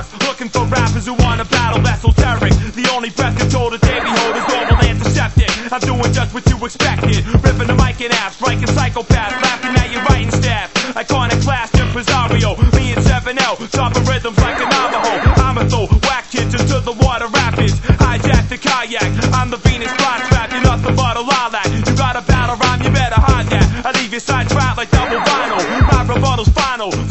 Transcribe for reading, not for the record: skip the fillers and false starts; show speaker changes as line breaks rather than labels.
Earth, looking for rappers who wanna battle esoteric. The only breath control that they behold is normal antiseptic. I'm doing just what you expected, ripping the mic in half, striking psychopaths, laughing at your writing staff. Iconoclast impresario, me and 7L, dropping rhythms like a Navajo. I'ma throw whack kids into the water rapids, hijack the kayak. I'm the Venus flytrap, you're nothing but a lilac. You got a battle rhyme, you better hide that. I leave your side trapped like double vinyl. My rebuttal's final.